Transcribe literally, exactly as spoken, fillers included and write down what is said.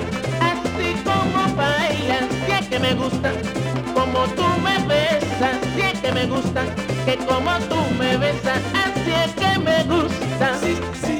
así como bailas, sí es que me gusta, como tú me besas, sí es que me gusta, que como tú me besas, así es que me gusta. Sí, sí.